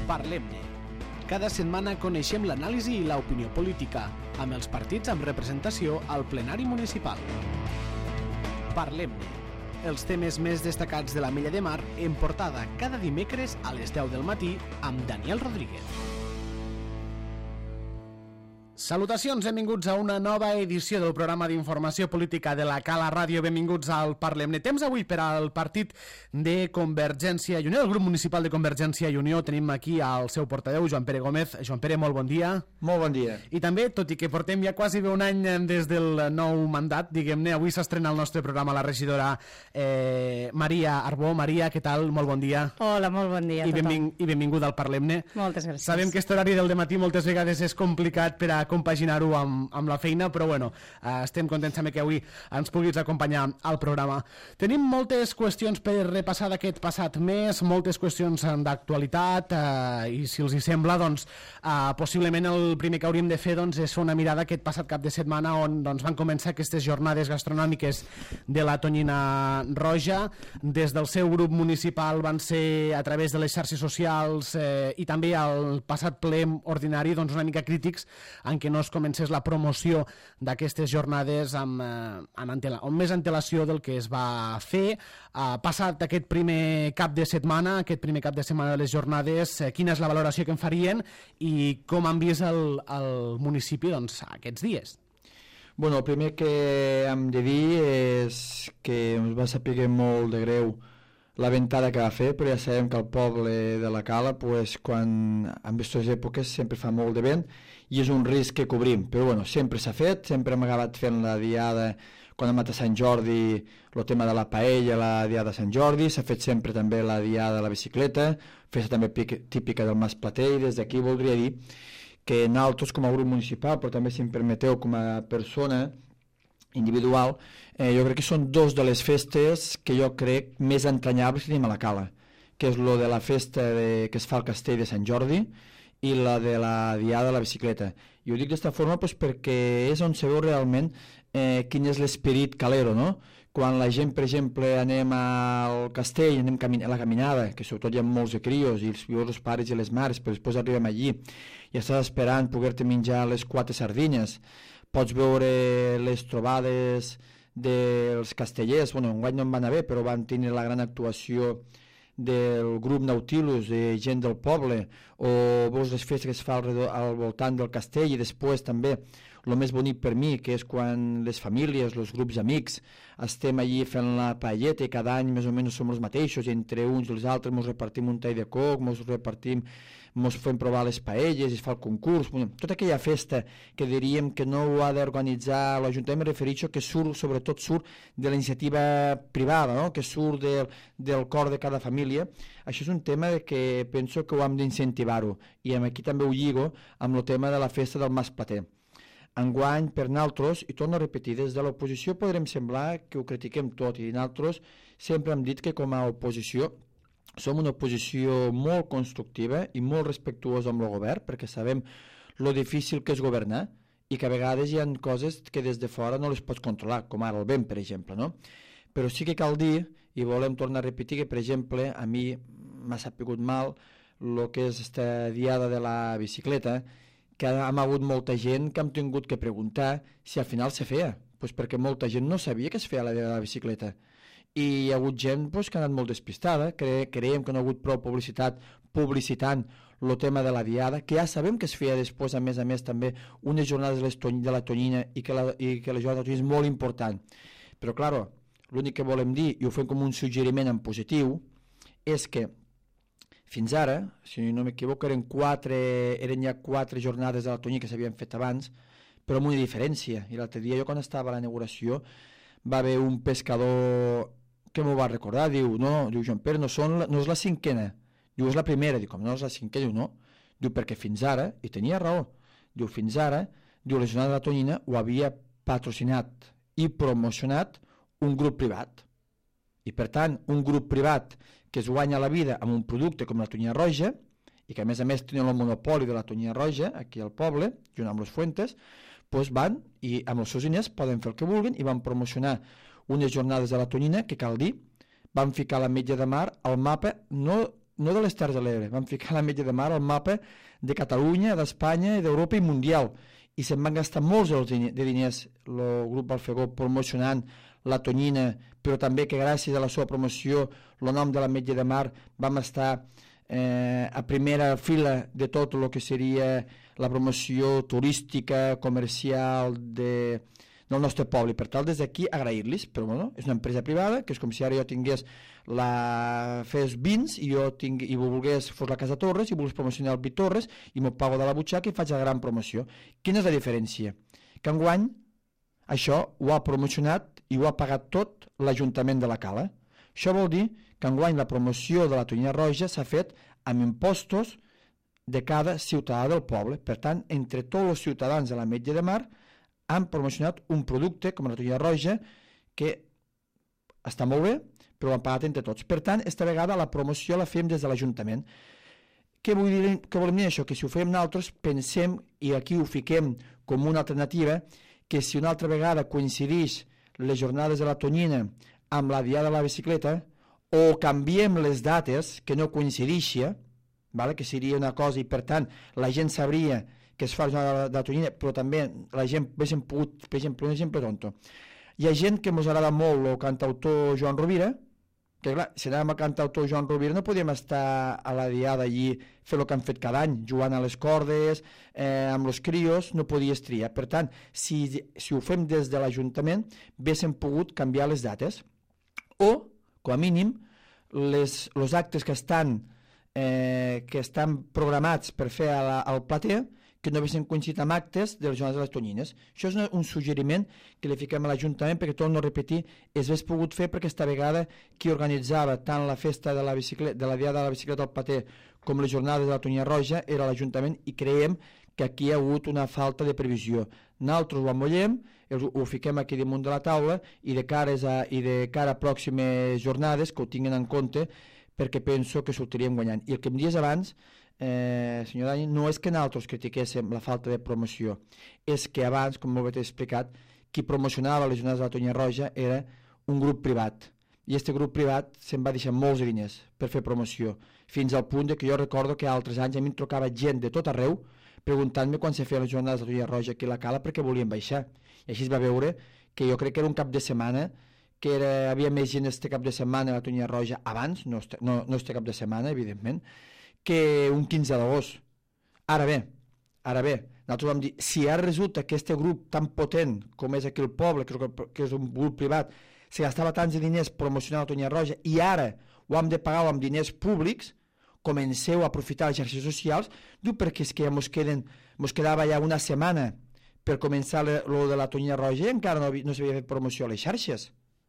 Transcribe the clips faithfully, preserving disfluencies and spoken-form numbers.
Parlem-ne. Cada setmana coneixem l'anàlisi i l'opinió política, amb els partits amb representació al plenari municipal. Parlem-ne. Els temes més destacats de la Mella de Mar en portada cada dimecres a les deu del matí amb Daniel Rodríguez. Salutacions, benvinguts a una nova edició del programa d'informació política de la Cala Ràdio. Benvinguts al Parlem-ne. Temps avui per al partit de Convergència i Unió, el grup municipal de Convergència i Unió. Tenim aquí al seu portaveu, Joan Pere Gómez. Joan Pere, molt bon dia. Molt bon dia. I també, tot i que portem ja quasi bé un any des del nou mandat, diguem-ne, avui s'estrena al nostre programa la regidora eh, Maria Arbó. Maria, què tal? Molt bon dia. Hola, molt bon dia a I, tothom. benving I benvinguda al Parlem-ne. Moltes gràcies. Sabem que aquest horari del dematí moltes vegades és complicat per a compaginar-ho amb, amb la feina, però bueno, eh, estem contents també que avui ens puguis acompanyar al programa. Tenim moltes qüestions per repassar d'aquest passat mes, moltes qüestions d'actualitat, eh, i si els hi sembla, doncs, eh, possiblement el primer que hauríem de fer doncs, és fer una mirada aquest passat cap de setmana on doncs, van començar aquestes jornades gastronòmiques de la Tonyina Roja. Des del seu grup municipal van ser a través de les xarxes socials eh, i també al passat ple ordinari doncs, una mica crítics en què no es comencés la promoció d'aquestes jornades amb, eh, amb, antela, amb més antelació del que es va fer. Ha passat aquest primer cap de setmana, aquest primer cap de setmana de les jornades, eh, quina és la valoració que en farien i com han vist el, el municipi doncs, aquests dies? Bueno, el primer que hem de dir és que ens va saber molt de greu la ventada que va fer, però ja sabem que el poble de la Cala, pues, quan en aquestes èpoques sempre fa molt de vent i és un risc que cobrim, però bueno, sempre s'ha fet, sempre hem acabat fent la diada quan hem anat a Sant Jordi, el tema de la paella, la diada de Sant Jordi, s'ha fet sempre també la diada de la bicicleta, festa també típica del Mas Plater, i des d'aquí voldria dir que nosaltres com a grup municipal, però també si em permeteu com a persona individual, eh, jo crec que són dos de les festes que jo crec més entranyables que tenim a la Cala, que és lo de la festa de, que es fa al castell de Sant Jordi i la de la diada de la bicicleta. I ho dic d'esta forma pues, perquè és on se veu realment eh, quin és l'esperit calero, no? Quan la gent, per exemple, anem al castell, anem a la caminada, que sobretot hi ha molts de crios, i els, els pares i les mares, però després arribem allí i estàs esperant poder-te menjar les quatre sardines, pots veure les trobades dels castellers, bueno, enguany no en van haver, però van tenir la gran actuació del grup Nautilus, de gent del poble, o veus les festes que es fa al, al voltant del castell, i després també el més bonic per mi, que és quan les famílies, els grups amics, estem allí fent la paelleta i cada any més o menys som els mateixos, i entre uns i els altres ens repartim un tall de coc, ens repartim, ens fem provar les paelles, i es fa el concurs, tota aquella festa que diríem que no ho ha d'organitzar l'Ajuntament, me refereixo que surt, sobretot surt de la iniciativa privada, no? Que surt del, del cor de cada família. Això és un tema que penso que ho hem d'incentivar-ho, i aquí també ho lligo amb el tema de la festa del Mas Plater. Enguany, per nosaltres, i torno a repetir, des de l'oposició podrem semblar que ho critiquem tot, i nosaltres sempre hem dit que com a oposició som una oposició molt constructiva i molt respectuosa amb el govern, perquè sabem lo difícil que és governar i que a vegades hi ha coses que des de fora no les pots controlar, com ara el vent, per exemple, no? Però sí que cal dir, i volem tornar a repetir, que per exemple a mi m'ha sapigut mal el que és esta diada de la bicicleta, que hem hagut molta gent que hem tingut que preguntar si al final se feia, pues perquè molta gent no sabia que es feia la diada de la bicicleta. I hi ha hagut gent pues, que ha anat molt despistada, cre creiem que no ha hagut prou publicitat publicitant el tema de la diada, que ja sabem que es feia després, a més a més, també unes jornades de, les de la Tonyina i que la, i que la jornada de la Tonyina és molt important. Però, clar, l'únic que volem dir, i ho fem com un suggeriment en positiu, és que fins ara, si no m'equivoco, eren, quatre, eren ja quatre jornades de la Tonyina que s'havien fet abans, però amb una diferència. I l'altre dia, jo quan estava a la inauguració, va haver un pescador que m'ho va recordar, diu, no, diu Joan Pere, no, són la, no és la cinquena, diu, és la primera, diu, com no és la cinquena, diu, no, diu, perquè fins ara, i tenia raó, diu, fins ara, diu, la jornada de la Tonyina ho havia patrocinat i promocionat un grup privat, i per tant, un grup privat que es guanya la vida amb un producte com la Tonyina Roja, i que a més a més tenen el monopoli de la Tonyina Roja, aquí al poble, junt amb les Fuentes, doncs van, i amb els seus diners poden fer el que vulguin, i van promocionar unes jornades de la Tonyina que, cal dir, van ficar l'Ametlla de Mar al mapa no no de les Terres de l'Ebre, vam ficar l'Ametlla de Mar al mapa de Catalunya, d'Espanya, d'Europa i mundial, i se'n van gastar molts de diners el grup Alfegó promocionant la tonyina, però també que gràcies a la seva promoció el nom de l'Ametlla de Mar vam estar eh, a primera fila de tot el que seria la promoció turística, comercial de, del nostre poble. Per tal, des d'aquí agrair-los, però bueno, és una empresa privada, que és com si ara jo tingués la fes vins i jo ting, i volgués fos la Casa Torres i volgués promocionar el Vi Torres i m'ho pago de la butxaca i faig la gran promoció. Quina és la diferència? Que enguany això ho ha promocionat i ho ha pagat tot l'Ajuntament de la Cala. Això vol dir que enguany la promoció de la tonyina roja s'ha fet amb impostos de cada ciutadà del poble. Per tant, entre tots els ciutadans de l'Ametlla de Mar han promocionat un producte com la tonyina roja que està molt bé, però ho han pagat entre tots. Per tant, esta vegada la promoció la fem des de l'Ajuntament. Què vull dir, què volem dir això? Que si ho fem nosaltres, pensem, i aquí ho fiquem com una alternativa, que si una altra vegada coincideix les jornades de la tonyina amb la diada de la bicicleta, o canviem les dates, que no coincideixi, vale? Que seria una cosa, i per tant la gent sabria que es fa la jornada de la tonyina, però també la gent haguéssim pogut, per exemple, un exemple tonto. Hi ha gent que ens agrada molt el cantautor Joan Rovira, que clar, si anàvem a cantautor Joan Rovira no podíem estar a la diada allí fer el que han fet cada any, jugant a les cordes, eh, amb els crios, no podies triar. Per tant, si, si ho fem des de l'Ajuntament, haguéssim pogut canviar les dates. O, com a mínim, les, els actes que estan Eh, que estan programats per fer a la, al plater, que no haguessin coincidit amb actes de les jornades de les tonyines. Això és una, un suggeriment que li fiquem a l'Ajuntament perquè, torno a repetir, es hagués pogut fer perquè esta vegada qui organitzava tant la festa de la, bicicleta, de la diada de la bicicleta al plater com les jornades de la tonyina roja era l'Ajuntament, i creiem que aquí hi ha hagut una falta de previsió. Nosaltres ho amollem, ho fiquem aquí damunt de la taula, i de, cares a, i de cara a pròximes jornades que ho tinguin en compte, perquè penso que sortiríem guanyant. I el que em dies abans, eh, senyor Dani, no és que nosaltres critiquéssim la falta de promoció, és que abans, com molt bé t'he explicat, qui promocionava les jornades de la tonyina roja era un grup privat, i aquest grup privat se'n va deixar molts diners per fer promoció, fins al punt de que jo recordo que altres anys a mi em trocava gent de tot arreu preguntant-me quan se feien les jornades de la tonyina roja aquí a la Cala perquè volien baixar, i així es va veure que jo crec que era un cap de setmana que era, havia més gent este cap de setmana a la tonyina roja abans, no este, no, no este cap de setmana, evidentment, que un quinze d'agost. Ara bé, ara bé, nosaltres vam dir, si ara resulta que este grup tan potent com és aquí el poble, que, que és un grup privat, se gastava tants diners promocionant la tonyina roja i ara ho hem de pagar amb diners públics, comenceu a aprofitar les xarxes socials, diu perquè és que ja mos, queden, mos quedava ja una setmana per començar lo de la tonyina roja i encara no, no s'havia fet promoció a les xarxes.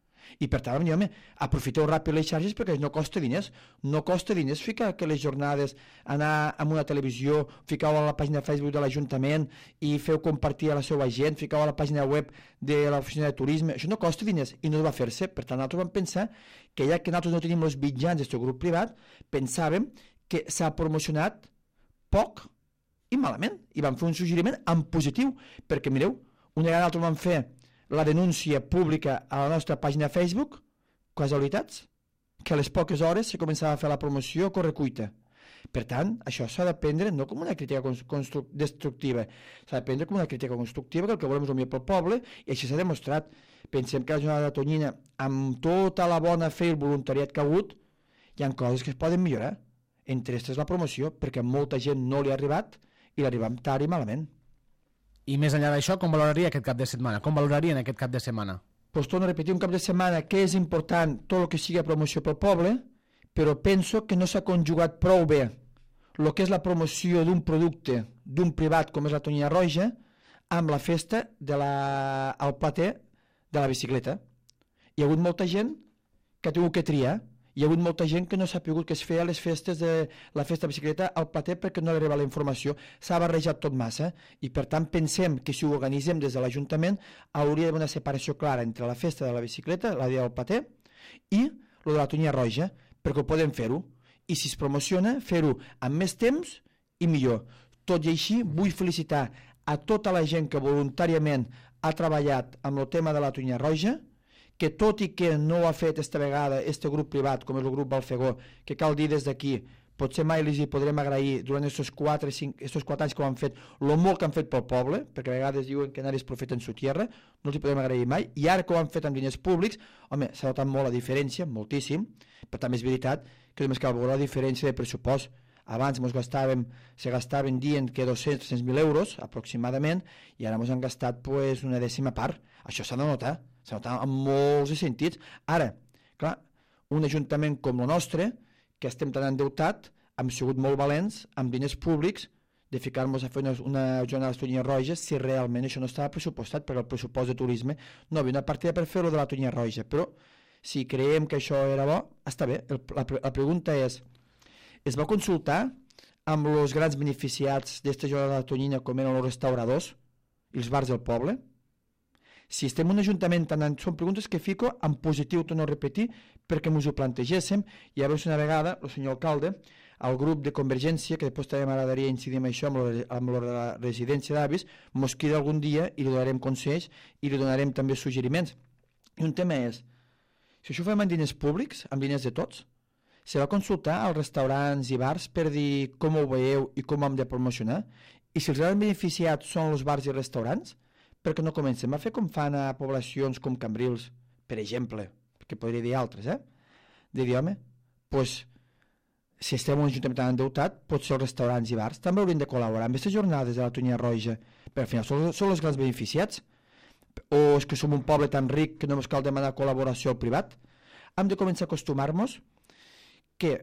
I per tant, vam dir, home, aprofiteu ràpid les xarxes perquè no costa diners. No costa diners ficar que les jornades, anar a una televisió, ficau a la pàgina Facebook de l'Ajuntament i feu compartir a la seva gent, ficau a la pàgina web de l'oficina de turisme. Això no costa diners i no va fer-se. Per tant, nosaltres vam pensar que ja que nosaltres no tenim els mitjans d'aquest grup privat, pensàvem que s'ha promocionat poc i malament. I vam fer un suggeriment en positiu, perquè mireu, una vegada nosaltres vam fer la denúncia pública a la nostra pàgina Facebook, casualitats, que a les poques hores se començava a fer la promoció a correcuita. Per tant, això s'ha de prendre no com una crítica destructiva, s'ha de prendre com una crítica constructiva, que el que volem és el millor pel poble, i així s'ha demostrat. Pensem que la jornada de tonyina, amb tota la bona fe i el voluntariat que ha hagut, hi ha coses que es poden millorar. Entre aquestes la promoció, perquè molta gent no li ha arribat i l'arribam tard i malament. I més enllà d'això, com valoraria aquest cap de setmana? Com valorarien aquest cap de setmana? Pues torno a repetir, un cap de setmana que és important tot el que sigui promoció pel poble, però penso que no s'ha conjugat prou bé el que és la promoció d'un producte d'un privat com és la tonyina roja amb la festa de la, al plater de la bicicleta. Hi ha hagut molta gent que ha tingut que triar. Hi ha hagut molta gent que no s'ha pogut que es feia les festes de la festa de bicicleta al plater perquè no arriba la informació, s'ha barrejat tot massa i per tant pensem que si ho organitzem des de l'Ajuntament hauria d'haver una separació clara entre la festa de la bicicleta, la dia del plater, i lo de la tonyina roja, perquè ho podem fer-ho, i si es promociona, fer-ho amb més temps i millor. Tot i així, vull felicitar a tota la gent que voluntàriament ha treballat amb el tema de la tonyina roja, que tot i que no ho ha fet esta vegada este grup privat, com és el grup Balfegó, que cal dir des d'aquí, potser mai els hi podrem agrair durant aquests quatre, cinc, estos quatre anys que ho han fet, el molt que han fet pel poble, perquè a vegades diuen que nadie és profeta en su tierra, no els hi podrem agrair mai, i ara que ho han fet amb diners públics, home, s'ha notat molt la diferència, moltíssim, però també és veritat que només cal veure la diferència de pressupost. Abans ens gastàvem, se gastaven dient que dos-cents a tres-cents mil euros aproximadament, i ara ens han gastat pues, una dècima part. Això s'ha de notar, s'ha de notar en molts sentits. Ara, clar, un ajuntament com el nostre, que estem tan endeutat, hem sigut molt valents amb diners públics de ficar-nos a fer una, una jornada de Tonyina Roja si realment això no estava pressupostat, perquè el pressupost de turisme no havia una partida per fer-ho de la Tonyina Roja, però si creiem que això era bo, està bé. El, la, la pregunta és, es va consultar amb els grans beneficiats d'esta jornada de Tonyina com eren els restauradors i els bars del poble? Si estem en un ajuntament tan... Són preguntes que fico en positiu, torno a repetir, perquè ens ho plantegéssim, i a veure una vegada, el senyor alcalde, el grup de Convergència, que després també m'agradaria incidir en això, amb la, amb la residència d'avis, mos crida algun dia i li donarem consells i li donarem també suggeriments. I un tema és, si això ho fem amb diners públics, amb diners de tots, se va consultar als restaurants i bars per dir com ho veieu i com ho hem de promocionar, i si els grans beneficiats són els bars i restaurants, perquè no comencem a fer com fan a poblacions com Cambrils, per exemple, perquè podria dir altres, eh? De dir, home, doncs, si estem en un ajuntament tan endeutat, potser els restaurants i bars també haurien de col·laborar amb aquestes jornades de la Tonyina Roja, perquè al final són, són els grans beneficiats, o és que som un poble tan ric que no ens cal demanar col·laboració al privat. Hem de començar a acostumar-nos que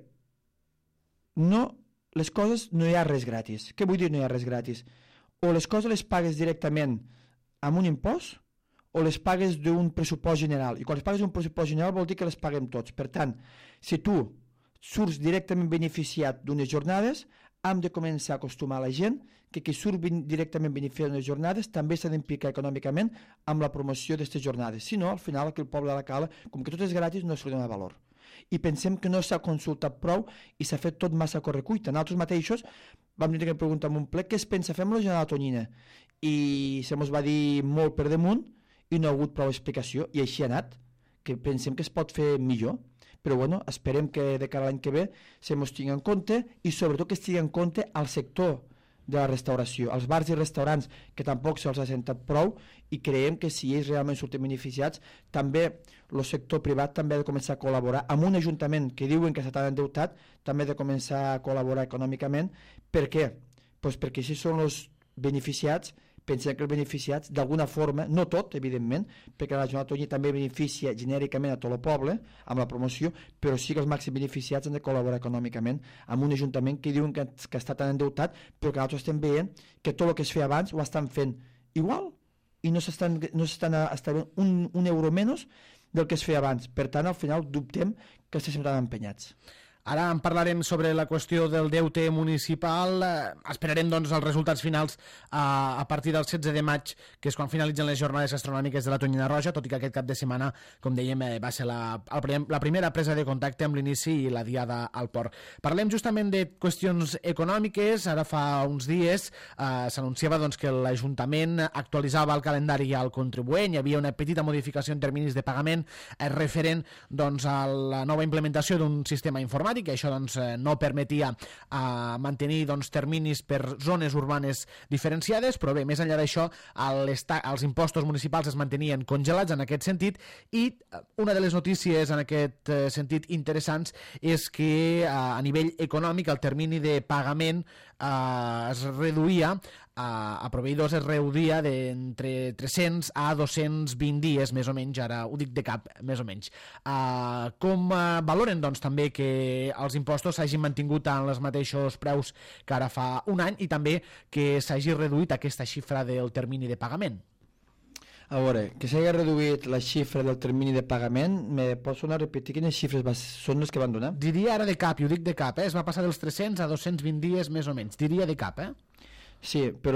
no, les coses no hi ha res gratis. Què vull dir no hi ha res gratis? O les coses les pagues directament amb un impost o les pagues d'un pressupost general, i quan les pagues d'un pressupost general vol dir que les paguem tots. Per tant, si tu surts directament beneficiat d'unes jornades, hem de començar a acostumar la gent que qui surt directament beneficiat d'unes jornades també s'ha d'implicar econòmicament amb la promoció d'aquestes jornades. Si no, al final aquí el poble de la Cala, com que tot és gratis, no se li dona valor. I pensem que no s'ha consultat prou i s'ha fet tot massa a correcuita. Nosaltres mateixos vam tenir que preguntar en un ple què es pensa fer amb la jornada Tonyina, i se mos va dir molt per damunt i no ha hagut prou explicació, i així ha anat, que pensem que es pot fer millor, però bueno, esperem que de cara a l'any que ve se mos tingui en compte, i sobretot que es tingui en compte al sector de la restauració, als bars i restaurants, que tampoc se'ls ha sentat prou, i creiem que si ells realment surten beneficiats, també el sector privat també ha de començar a col·laborar amb un ajuntament que diuen que està tan endeutat, també ha de començar a col·laborar econòmicament. Per què? Pues perquè si són els beneficiats, pensem que els beneficiats d'alguna forma, no tot evidentment, perquè la jornada Tonyina també beneficia genèricament a tot el poble amb la promoció, però sí que els màxims beneficiats han de col·laborar econòmicament amb un ajuntament que diuen que, que està tan endeutat, però que nosaltres estem veient que tot el que es feia abans ho estan fent igual i no s'estan no s'estan estan un, un euro menys del que es feia abans. Per tant, al final dubtem que estiguem tan empenyats. Ara en parlarem sobre la qüestió del deute municipal. Eh, esperarem doncs els resultats finals a, a partir del setze de maig, que és quan finalitzen les jornades gastronòmiques de la Tonyina Roja, tot i que aquest cap de setmana, com dèiem, eh, va ser la, el, la primera presa de contacte amb l'inici i la diada al port. Parlem justament de qüestions econòmiques. Ara fa uns dies eh, s'anunciava doncs, que l'Ajuntament actualitzava el calendari al contribuent. Hi havia una petita modificació en terminis de pagament eh, referent doncs, a la nova implementació d'un sistema informàtic, que això doncs, no permetia uh, mantenir doncs, terminis per zones urbanes diferenciades, però bé, més enllà d'això, els impostos municipals es mantenien congelats en aquest sentit, i una de les notícies en aquest uh, sentit interessants és que uh, a nivell econòmic el termini de pagament uh, es reduïa a, a proveïdors es reduïa d'entre tres-cents a dos-cents vint dies, més o menys, ara ho dic de cap, més o menys. Uh, com uh, valoren, doncs, també que els impostos s'hagin mantingut en els mateixos preus que ara fa un any i també que s'hagi reduït aquesta xifra del termini de pagament? A veure, que s'hagi reduït la xifra del termini de pagament, me pots tornar a repetir quines xifres va, són les que van donar? Diria ara de cap, i ho dic de cap, eh? Es va passar dels tres-cents a dos-cents vint dies, més o menys, diria de cap, eh? Sí, però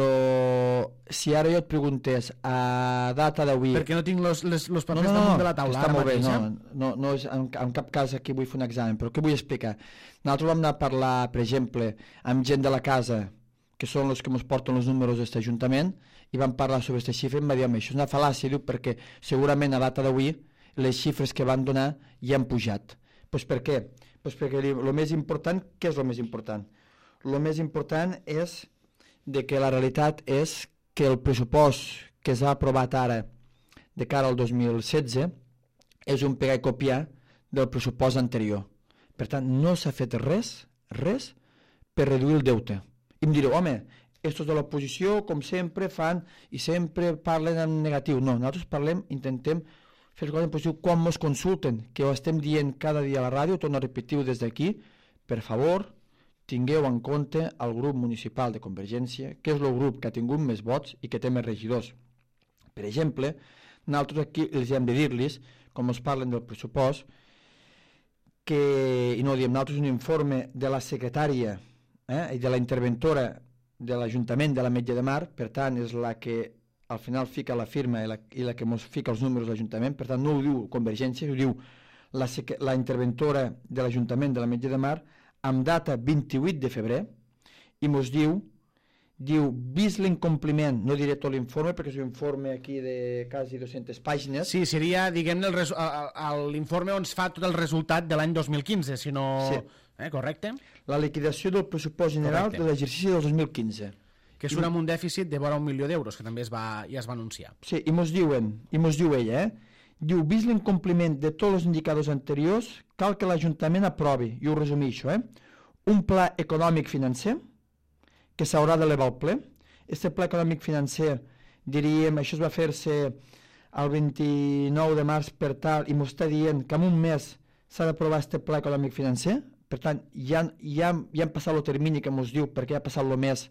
si ara jo et preguntés a data d'avui... Perquè no tinc els papers no, no, damunt de la taula està ara molt mateix, bé, eh? no, no, no és, en, en cap cas aquí vull fer un examen, però què vull explicar? Nosaltres vam anar a parlar, per exemple, amb gent de la casa, que són els que ens porten els números d'aquest ajuntament, i vam parlar sobre aquesta xifra i em va dir, home, això és una fal·làcia, diu, perquè segurament a data d'avui les xifres que van donar ja han pujat. Pues per què? Pues perquè el més important, què és el més important? El més important és de que la realitat és que el pressupost que s'ha aprovat ara de cara al dos mil setze és un pegar i copiar del pressupost anterior. Per tant, no s'ha fet res, res, per reduir el deute. I em direu, home, estos de l'oposició, com sempre, fan i sempre parlen en negatiu. No, nosaltres parlem, intentem fer coses en positiu quan ens consulten, que ho estem dient cada dia a la ràdio, torno a repetir des d'aquí, per favor, tingueu en compte el grup municipal de Convergència, que és el grup que ha tingut més vots i que té més regidors. Per exemple, nosaltres aquí els hem de dir-los, com ens parlen del pressupost, que, i no ho diem nosaltres, un informe de la secretària eh, i de la interventora de l'Ajuntament de l'Ametlla de Mar, per tant és la que al final fica la firma i la, i la que ens fica els números de l'Ajuntament, per tant no ho diu Convergència, ho diu la, la interventora de l'Ajuntament de l'Ametlla de Mar, amb data vint-i-vuit de febrer, i ens diu, diu, vist l'incompliment, no diré tot l'informe perquè és un informe aquí de quasi dues-centes pàgines. Sí, seria, diguem-ne, l'informe on es fa tot el resultat de l'any dos mil quinze, si no... Sí. Eh, correcte? La liquidació del pressupost general correcte. De l'exercici del dos mil quinze. Que surt amb un dèficit de vora un milió d'euros, que també es va, ja es va anunciar. Sí, i mos diuen, i mos diu ella, eh? Diu, vist l'incompliment de tots els indicadors anteriors, cal que l'Ajuntament aprovi, i ho resumeixo, eh? Un pla econòmic financer que s'haurà d'elevar al ple. Este pla econòmic financer, diríem, això es va fer-se el vint-i-nou de març per tal, i mos està dient que en un mes s'ha d'aprovar este pla econòmic financer. Per tant, ja, ja, ja han passat el termini que ens diu perquè ja ha passat el mes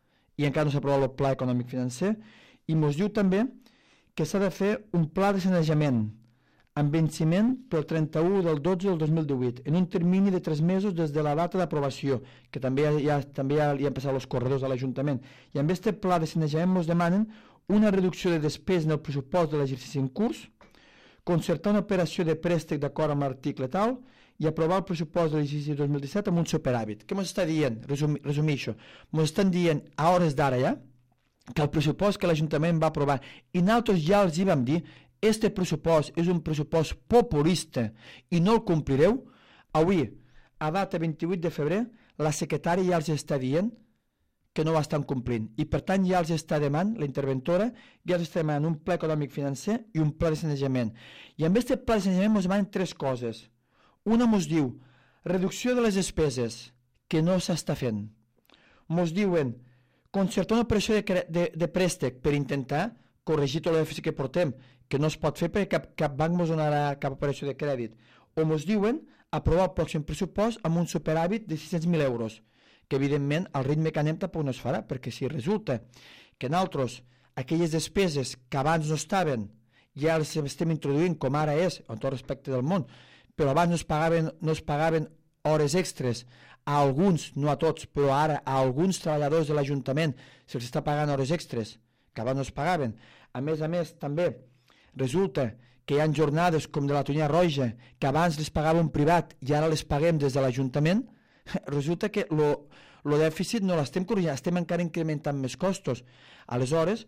i encara no s'ha aprovat el pla econòmic financer, i ens diu també que s'ha de fer un pla de sanejament amb venciment pel trenta-u del dotze del dos mil divuit, en un termini de tres mesos des de la data d'aprovació, que també, ja, també ja, ja han passat els corredors de l'Ajuntament. I amb aquest pla de sanejament ens demanen una reducció de despesa en el pressupost de l'exercici en curs, concertar una operació de préstec d'acord amb l'article tal, i aprovar el pressupost de l'exercici dos mil disset amb un superàvit. Què ens està dient? Resum, resumeixo. Ens estan dient a hores d'ara ja que el pressupost que l'Ajuntament va aprovar, i nosaltres ja els hi vam dir, este pressupost és un pressupost populista i no el complireu. Avui, a data vint-i-vuit de febrer, la secretària ja els està dient que no ho estan complint, i per tant ja els està demanant, la interventora, ja els està demanant un pla econòmic financer i un pla de sanejament. I amb aquest pla de sanejament ens demanen tres coses. Una ens diu, reducció de les despeses, que no s'està fent. Ens diuen, concertar una operació de, de, de préstec per intentar corregir tot el dèficit que portem, que no es pot fer perquè cap, cap banc ens donarà cap operació de crèdit. O ens diuen, aprovar el pròxim pressupost amb un superàvit de sis-cents mil euros, que evidentment al ritme que anem tampoc no es farà, perquè si resulta que nosaltres aquelles despeses que abans no estaven ja les estem introduint com ara és, en tot respecte del món, però abans no es pagaven, no es pagaven hores extres a alguns, no a tots, però ara a alguns treballadors de l'Ajuntament se'ls està pagant hores extres, que abans no es pagaven. A més a més, també resulta que hi ha jornades com de la Tonya Roja, que abans les pagava un privat i ara les paguem des de l'Ajuntament. Resulta que el dèficit no l'estem corregint, estem encara incrementant més costos. Aleshores,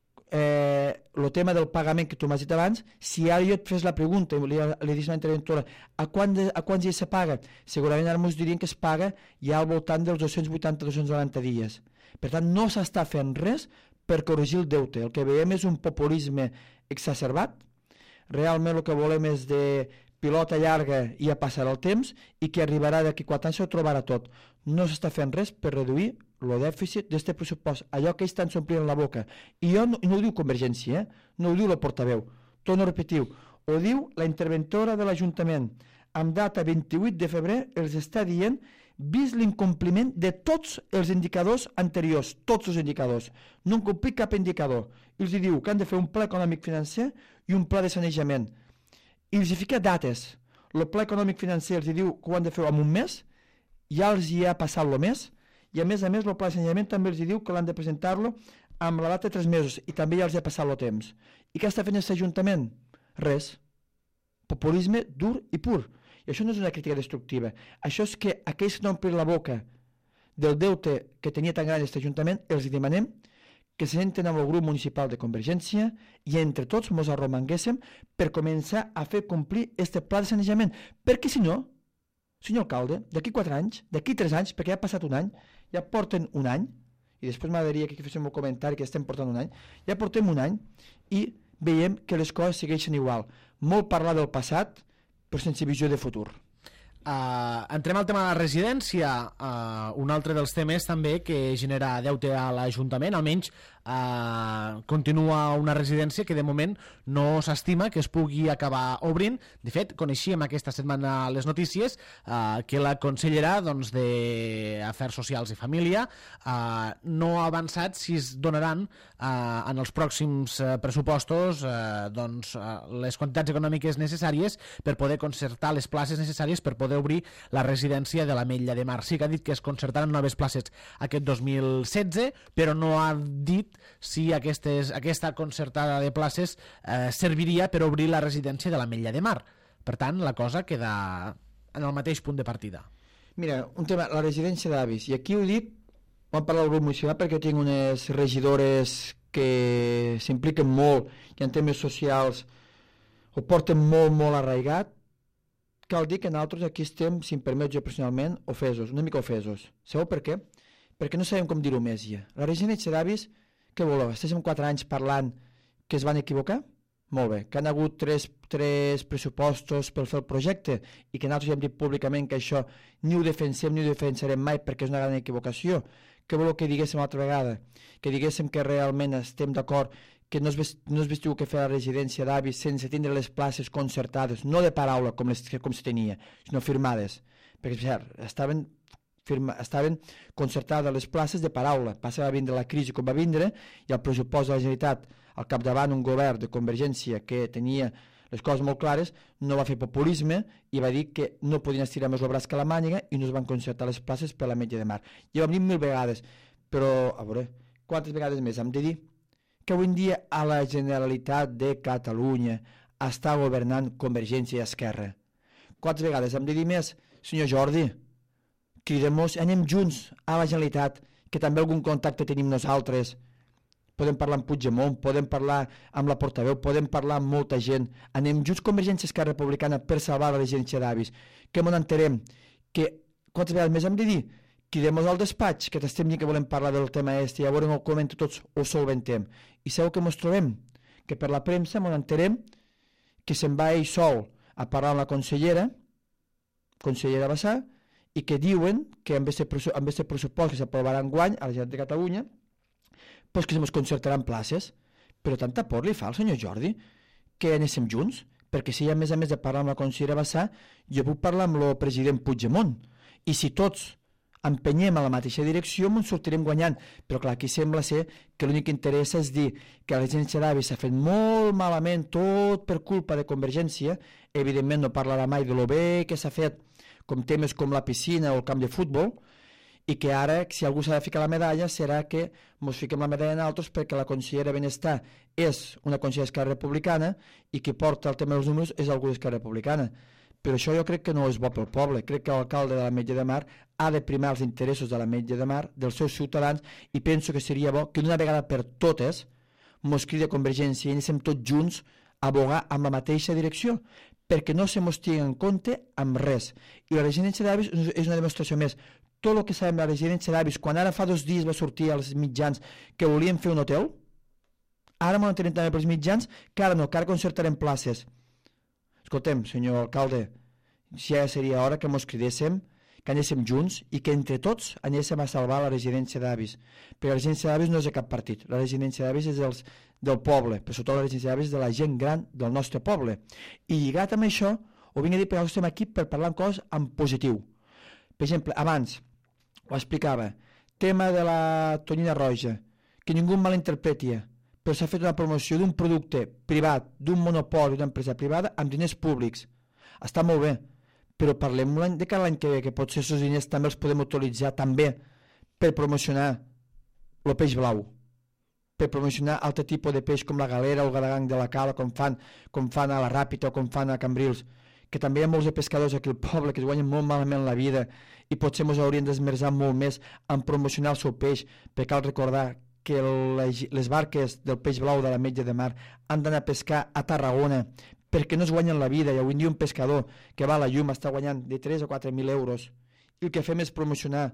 Eh, el tema del pagament que tu m'has dit abans, si ara jo et fes la pregunta i li, li dius a la interventora a, quan de, a quants dies se paga, segurament ara ens dirien que es paga ja al voltant dels dos-cents vuitanta a dos-cents noranta dies. Per tant, no s'està fent res per corregir el deute. El que veiem és un populisme exacerbat. Realment el que volem és de pilota llarga i ja passarà el temps, i que arribarà d'aquí quatre anys s'ho trobarà tot. No s'està fent res per reduir el dèficit d'aquest pressupost, allò que ells estan s'omplint la boca. I jo no, no ho diu Convergència, eh? No ho diu la portaveu, torno a repetir, ho diu la interventora de l'Ajuntament. Amb data vint-i-vuit de febrer els està dient, vist l'incompliment de tots els indicadors anteriors, tots els indicadors, no han complit cap indicador. I els diu que han de fer un pla econòmic financer i un pla de sanejament. I els fica dates. El pla econòmic financer els diu que ho han de fer en un mes, ja els hi ha passat el mes, i a més a més el pla de sanejament també els diu que l'han de presentar-lo amb la data de tres mesos, i també ja els hi ha passat el temps. I què està fent aquest Ajuntament? Res. Populisme dur i pur. I això no és una crítica destructiva. Això és que aquells que no han pres la boca del deute que tenia tan gran aquest Ajuntament, els demanem que se senten amb el grup municipal de Convergència i entre tots ens arromanguéssim per començar a fer complir este pla de sanejament. Perquè si no, senyor alcalde, d'aquí quatre anys, d'aquí tres anys, perquè ja ha passat un any, ja porten un any, i després m'agradaria que féssim un comentari que estem portant un any, ja portem un any i veiem que les coses segueixen igual. Molt parlar del passat, però sense visió de futur. Uh, entrem al tema de la residència, uh, un altre dels temes també que genera deute a l'Ajuntament, almenys uh, continua una residència que de moment no s'estima que es pugui acabar obrint. De fet, coneixíem aquesta setmana les notícies uh, que la consellera doncs, d'Afers Socials i Família uh, no ha avançat si es donaran uh, en els pròxims uh, pressupostos uh, doncs, uh, les quantitats econòmiques necessàries per poder concertar les places necessàries per poder obrir la residència de l'Ametlla de Mar. Sí que ha dit que es concertaran noves places aquest dos mil setze, però no ha dit si aquestes, aquesta concertada de places eh, serviria per obrir la residència de l'Ametlla de Mar. Per tant, la cosa queda en el mateix punt de partida. Mira, un tema, la residència d'avis, i aquí ho dic, vam parlar del grup municipal perquè tinc unes regidores que s'impliquen molt i en temes socials ho porten molt, molt arraigat. Cal dir que nosaltres aquí estem, si em permet jo personalment, ofesos, una mica ofesos. Sabeu per què? Perquè no sabem com dir-ho més ja. La residència d'avis, què voleu? Estàs quatre anys parlant que es van equivocar? Molt bé. Que han hagut tres, tres pressupostos per fer el projecte i que nosaltres ja hem dit públicament que això ni ho defensem ni ho defensarem mai perquè és una gran equivocació. Què voleu que diguéssim altra vegada? Que diguéssim que realment estem d'acord que no es, no es vestiu que fer la residència d'avis sense tindre les places concertades, no de paraula com, les, com se tenia, sinó firmades. Perquè, cert, estaven, firma, estaven concertades les places de paraula. Passa a vindre la crisi com va vindre i el pressupost de la Generalitat, al capdavant un govern de Convergència que tenia les coses molt clares, no va fer populisme i va dir que no podien estirar més el braç que la màniga i no es van concertar les places per l'Ametlla de Mar. Ja ho hem dit mil vegades, però, a veure, quantes vegades més hem de dir que avui en dia a la Generalitat de Catalunya està governant Convergència i Esquerra. Quantes vegades hem de dir més? Senyor Jordi, cridem-nos, anem junts a la Generalitat, que també algun contacte tenim nosaltres. Podem parlar amb Puigdemont, podem parlar amb la portaveu, podem parlar amb molta gent. Anem junts Convergència i Esquerra Republicana per salvar la residència d'avis. Que m'ho enterem? Que quantes vegades més hem de dir? Cridem-nos al despatx, que t'estem dient que volem parlar del tema este, i a veure on ho comento tots, ho solventem. I sabeu que ens trobem? Que per la premsa m'ho enterem que se'n va ell sol a parlar amb la consellera, consellera Bassà, i que diuen que amb aquest pressupost que s'aprovarà enguany a la Generalitat de Catalunya, pues que se mos concertaran places. Però tanta por li fa al senyor Jordi que anéssim junts, perquè si a més a més de parlar amb la consellera Bassà, jo puc parlar amb el president Puigdemont, i si tots empenyem a la mateixa direcció ens sortirem guanyant, però clar, aquí sembla ser que l'únic que interessa és dir que la residència d'avis s'ha fet molt malament tot per culpa de Convergència. Evidentment no parlarà mai de lo bé que s'ha fet com temes com la piscina o el camp de futbol, i que ara, si algú s'ha de ficar la medalla, serà que ens fiquem la medalla en altres perquè la consellera Benestar és una consellera d'Esquerra Republicana i qui porta el tema dels números és algú d'Esquerra Republicana. Però això jo crec que no és bo pel poble. Crec que l'alcalde de l'Ametlla de Mar ha de primar els interessos de l'Ametlla de Mar, dels seus ciutadans, i penso que seria bo que d'una vegada per totes mos crida Convergència i anéssim tots junts a abogar amb la mateixa direcció, perquè no se mos tingui en compte amb res. I la residència d'avis és una demostració més. Tot el que sabem de la residència d'avis, quan ara fa dos dies va sortir als mitjans que volien fer un hotel, ara m'ho entenem també pels mitjans, que ara no, que ara concertarem places. Escoltem, senyor alcalde, ja seria hora que mos cridéssim, que anéssim junts i que entre tots anéssim a salvar la residència d'avis. Perquè la residència d'avis no és de cap partit, la residència d'avis és dels, del poble, però sobretot la residència d'avis és de la gent gran del nostre poble. I lligat amb això, ho vinc a dir perquè nosaltres estem aquí per parlar en coses en positiu. Per exemple, abans ho explicava, tema de la tonyina roja, que ningú malinterpreti, però s'ha fet una promoció d'un producte privat, d'un monopoli, d'una empresa privada, amb diners públics. Està molt bé, però parlem de cada any que ve, que potser aquests diners també els podem utilitzar també per promocionar el peix blau, per promocionar altre tipus de peix com la galera o el garagang de la cala, com fan, com fan a la Ràpita o com fan a Cambrils, que també hi ha molts de pescadors aquí al poble que es guanyen molt malament la vida i potser ens haurien d'esmerçar molt més en promocionar el seu peix, perquè cal recordar que les barques del peix blau de l'Ametlla de Mar han d'anar a pescar a Tarragona perquè no es guanyen la vida, i avui en dia un pescador que va a la llum està guanyant de tres o quatre mil euros, i el que fem és promocionar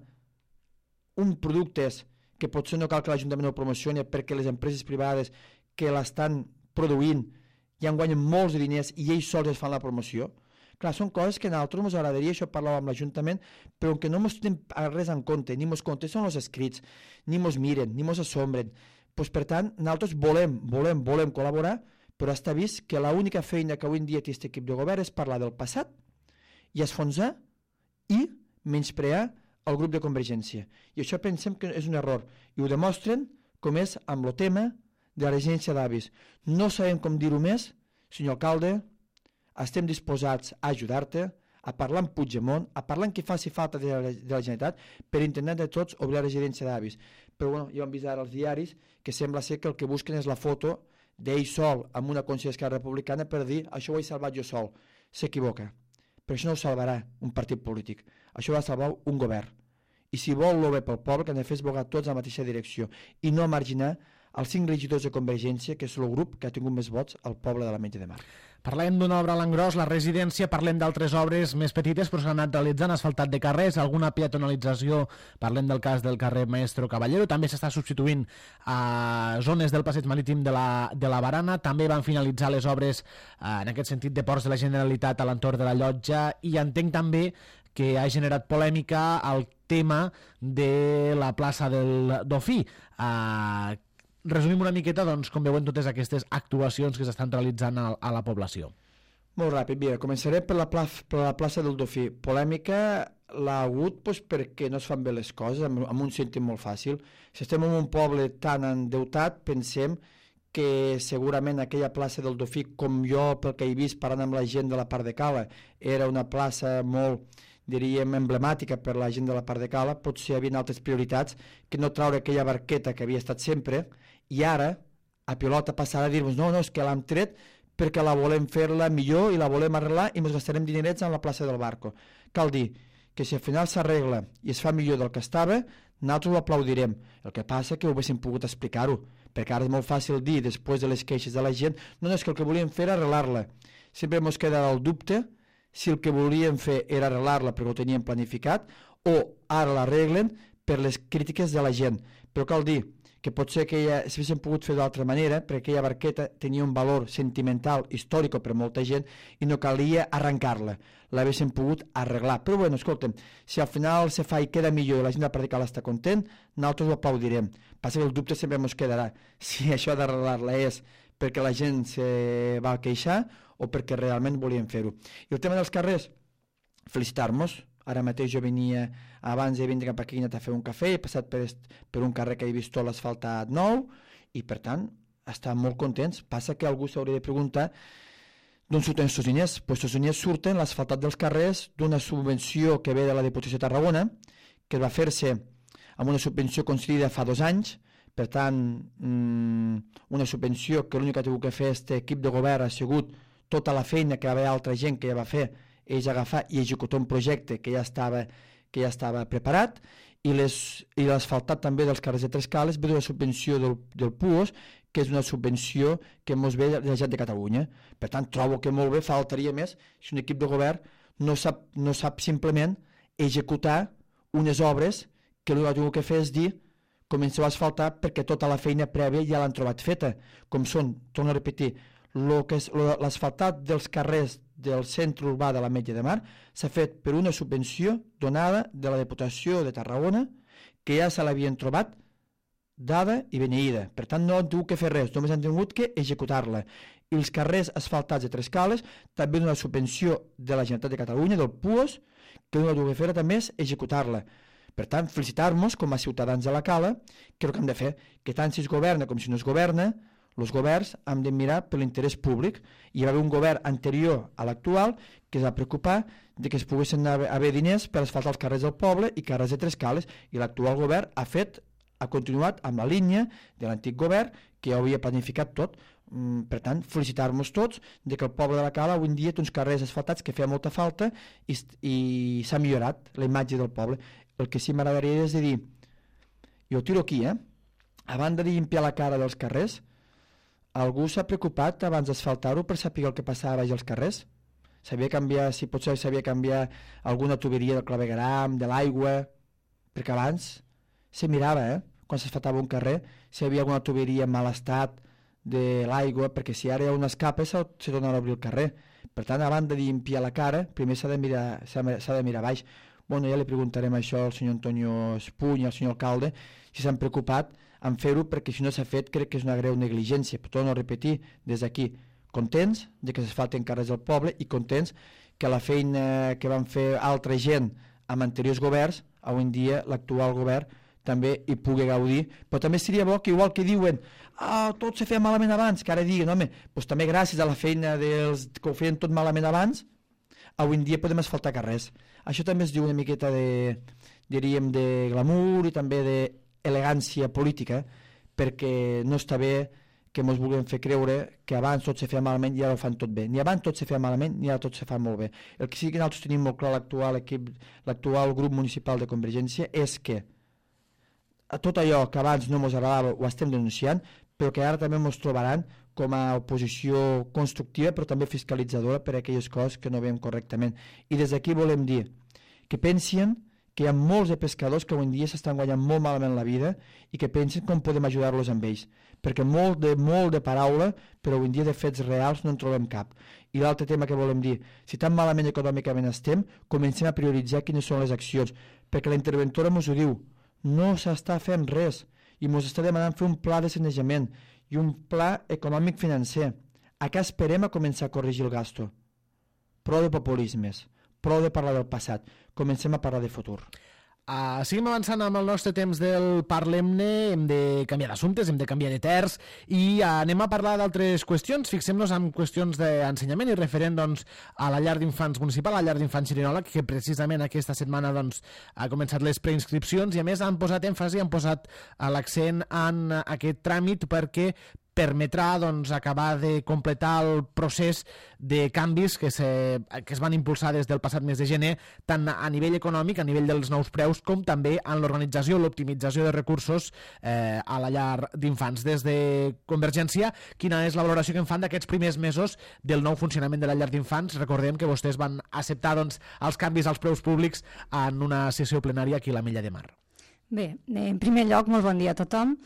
un productes que potser no cal que l'Ajuntament ho promocioni perquè les empreses privades que l'estan produint ja en guanyen molts de diners i ells sols es fan la promoció. Clar, són coses que a nosaltres ens agradaria, això parlàvem amb l'Ajuntament, però que no ens tenen res en compte, ni ens contesten els escrits, ni ens miren, ni ens assombren. Pues, per tant, nosaltres volem, volem, volem col·laborar, però està vist que l'única feina que avui en dia té aquest equip de govern és parlar del passat i esfonsar i menysprear el grup de Convergència. I això pensem que és un error. I ho demostren com és amb el tema de la residència d'avis. No sabem com dir-ho més, senyor alcalde, estem disposats a ajudar-te, a parlar amb Puigdemont, a parlar amb qui faci falta de la, de la Generalitat per intentar de tots obrir la residència d'avis. Però bueno, ja hem vist ara als diaris que sembla ser que el que busquen és la foto d'ell sol amb una consellera d'Esquerra Republicana per dir això ho he salvat jo sol. S'equivoca. Però això no ho salvarà un partit polític. Això ho va salvar un govern. I si vol el bé pel poble, que han de fer és vogar tots a la mateixa direcció i no marginar els cinc regidors de Convergència, que és el grup que ha tingut més vots al poble de l'Ametlla de Mar. Parlem d'una obra a l'engròs, la residència, parlem d'altres obres més petites, però s'han anat realitzant asfaltat de carrers, alguna peatonalització, parlem del cas del carrer Maestro Caballero, també s'està substituint a zones del passeig marítim de la, de la Barana, també van finalitzar les obres eh, en aquest sentit de ports de la Generalitat a l'entorn de la Llotja, i entenc també que ha generat polèmica el tema de la plaça del Dofí. Eh, Resumim una miqueta, doncs, com veuen totes aquestes actuacions que s'estan realitzant a, a la població. Molt ràpid, mira, començaré per la, pla, per la plaça del Dofí. Polèmica l'ha hagut doncs, perquè no es fan bé les coses, amb, amb un sentit molt fàcil. Si estem en un poble tan endeutat, pensem que segurament aquella plaça del Dofí, com jo pel que he vist parlant amb la gent de la part de Cala, era una plaça molt, diríem, emblemàtica per la gent de la part de Cala, potser hi havia altres prioritats que no traure aquella barqueta que havia estat sempre, i ara, a pilota passada, dir-nos no, no, és que l'hem tret perquè la volem fer-la millor i la volem arreglar i ens gastarem dinerets en la plaça del Barco. Cal dir que si al final s'arregla i es fa millor del que estava, nosaltres ho aplaudirem. El que passa que ho haguéssim pogut explicar-ho, perquè ara és molt fàcil dir, després de les queixes de la gent, no, no, és que el que volíem fer era arreglar-la. Sempre ens queda el dubte si el que volíem fer era arreglar-la perquè ho teníem planificat o ara l'arreglen per les crítiques de la gent. Però cal dir que potser que s'haguessin pogut fer d'altra manera, perquè aquella barqueta tenia un valor sentimental, històric per molta gent, i no calia arrencar-la, l'haguessin pogut arreglar. Però bueno, escolta'm, si al final se fa i queda millor i la gent de Predical està content, nosaltres ho aplaudirem. Passa que el dubte sempre ens quedarà, si això d'arreglar-la és perquè la gent se va queixar o perquè realment volien fer-ho. I el tema dels carrers, felicitar-nos. Ara mateix jo venia, abans de vindre cap aquí, he anat a fer un cafè, he passat per, est, per un carrer que he vist tot l'asfaltat nou, i per tant, estan molt contents. Passa que algú s'hauria de preguntar d'on surten aquests diners. Pues aquests diners surten l'asfaltat dels carrers d'una subvenció que ve de la Diputació de Tarragona, que va fer-se amb una subvenció concedida fa dos anys, per tant, una subvenció que l'únic que ha tingut que fer aquest equip de govern ha sigut tota la feina que va haver altra gent que ja va fer, és agafar i executar un projecte que ja estava, que ja estava preparat, i l'asfaltat també dels carrers de Tres Cales ve d'una subvenció del, del P U O S, que és una subvenció que ens ve de la Generalitat de Catalunya. Per tant, trobo que molt bé, faltaria més si un equip de govern no sap, no sap simplement executar unes obres que el que ha tingut que fer és dir comenceu a asfaltar perquè tota la feina prèvia ja l'han trobat feta, com són, torno a repetir, l'asfaltat dels carrers del centre urbà de l'Ametlla de Mar s'ha fet per una subvenció donada de la Diputació de Tarragona, que ja se l'havien trobat dada i beneïda. Per tant, no han tingut que fer res, només han tingut que executar-la. I els carrers asfaltats de Tres Cales també d'una subvenció de la Generalitat de Catalunya, del P U O S, que no ha tingut que fer també és executar-la. Per tant, felicitar-nos com a ciutadans de la Cala, que el que hem de fer, que tant si es governa com si no es governa, els governs hem de mirar per l'interès públic. Hi va haver un govern anterior a l'actual que es va preocupar de que es poguessin haver diners per asfaltar els carrers del poble i carrers de Tres Cales, i l'actual govern ha fet, ha continuat amb la línia de l'antic govern que ja ho havia planificat tot. Per tant, felicitar-nos tots de que el poble de la Cala avui en dia té uns carrers asfaltats que feia molta falta i, i s'ha millorat la imatge del poble. El que sí m'agradaria és de dir, jo ho tiro aquí, eh? a banda de limpiar la cara dels carrers, algú s'ha preocupat abans d'asfaltar-ho per saber el que passava baix als carrers? Sabia canviar, si potser sabia canviar alguna tuberia del clavegueram, de l'aigua, perquè abans se mirava, eh? Quan s'asfaltava un carrer, si hi havia alguna tuberia en mal estat de l'aigua, perquè si ara hi ha unes capes se donen a obrir el carrer. Per tant, a banda de limpiar la cara, primer s'ha de mirar, s'ha de mirar baix. Bueno, ja li preguntarem això al senyor Antonio Espuny i al senyor alcalde, si s'han preocupat en fer-ho, perquè si no s'ha fet crec que és una greu negligència. Per torno a repetir, des d'aquí, contents de que s'asfalten carrers del poble i contents que la feina que van fer altra gent amb anteriors governs, avui en dia l'actual govern també hi pugui gaudir, però també seria bo que igual que diuen ah, tot se feia malament abans, que ara diguen, home, doncs també gràcies a la feina dels que ho feien tot malament abans, avui en dia podem asfaltar carrers. Això també es diu una miqueta de, diríem, de glamour i també d'elegància política, perquè no està bé que ens vulguem fer creure que abans tot se feia malament i ara ho fan tot bé. Ni abans tot se feia malament ni ara tot se fa molt bé. El que sí que nosaltres tenim molt clar l'actual equip, l'actual grup municipal de Convergència és que tot allò que abans no ens agradava ho estem denunciant, però que ara també ens trobaran com a oposició constructiva però també fiscalitzadora per a aquelles coses que no veiem correctament. I des d'aquí volem dir que pensen que hi ha molts de pescadors que avui en dia s'estan guanyant molt malament la vida i que pensen com podem ajudar-los amb ells, perquè molt de, molt de paraula, però avui en dia de fets reals no en trobem cap. I l'altre tema que volem dir, si tan malament econòmicament estem, comencem a prioritzar quines són les accions, perquè la interventora ens ho diu, no s'està fent res i ens està demanant fer un pla de sanejament i un pla econòmic financer. Acá esperem a començar a corregir el gasto. Prou de populismes, prou de parlar del passat, comencem a parlar de futur. Uh, seguim avançant amb el nostre temps del Parlem-ne, hem de canviar d'assumptes, hem de canviar de terç i uh, anem a parlar d'altres qüestions. Fixem-nos en qüestions d'ensenyament i referent doncs, a la llar d'infants municipal, a la llar d'infants Xirinola, que precisament aquesta setmana doncs, ha començat les preinscripcions i a més han posat èmfasi, han posat l'accent en aquest tràmit perquè permetrà doncs, acabar de completar el procés de canvis que, se, que es van impulsar des del passat mes de gener, tant a nivell econòmic, a nivell dels nous preus, com també en l'organització, l'optimització de recursos eh, a la llar d'infants. Des de Convergència, quina és la valoració que en fan d'aquests primers mesos del nou funcionament de la llar d'infants? Recordem que vostès van acceptar doncs, els canvis als preus públics en una sessió plenària aquí a l'Ametlla de Mar. Bé, en primer lloc, molt bon dia a tothom.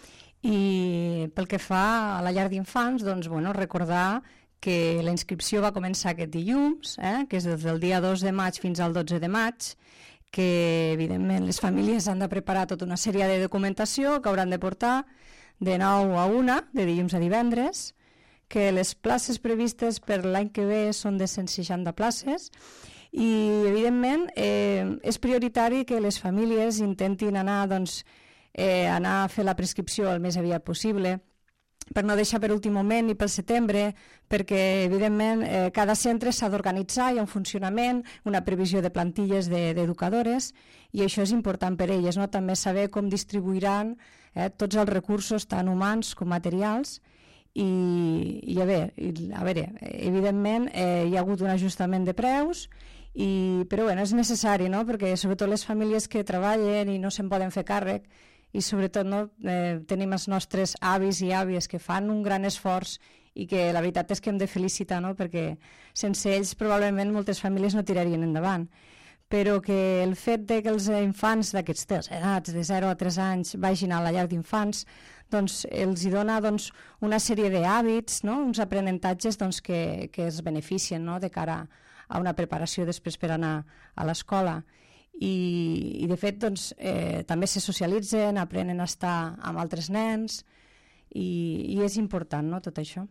I pel que fa a la llar d'infants, doncs, bueno, recordar que la inscripció va començar aquest dilluns, eh, que és des del dia dos de maig fins al dotze de maig, que evidentment les famílies han de preparar tota una sèrie de documentació que hauran de portar de nou a una, de dilluns a divendres, que les places previstes per l'any que ve són de cent seixanta places i evidentment eh, és prioritari que les famílies intentin anar doncs, Eh, anar a fer la prescripció el més aviat possible, per no deixar per últim moment ni pel setembre, perquè evidentment eh, cada centre s'ha d'organitzar, hi ha un funcionament, una previsió de plantilles d'educadores, i això és important per elles, no? També saber com distribuiran eh, tots els recursos, tant humans com materials, i, i a veure, i, a veure evidentment eh, hi ha hagut un ajustament de preus, i, però bueno, és necessari, no? Perquè sobretot les famílies que treballen i no se'n poden fer càrrec, i sobretot no, eh, tenim els nostres avis i àvies que fan un gran esforç i que la veritat és que hem de felicitar, no? Perquè sense ells probablement moltes famílies no tirarien endavant, però que el fet de que els infants d'aquestes edats de zero a tres anys vagin a la llar d'infants doncs els hi dona doncs, una sèrie d'hàbits, no? Uns aprenentatges doncs, que, que es beneficien, no? De cara a una preparació després per anar a l'escola. I, i de fet doncs, eh, també se socialitzen, aprenen a estar amb altres nens i, i és important, no, tot això.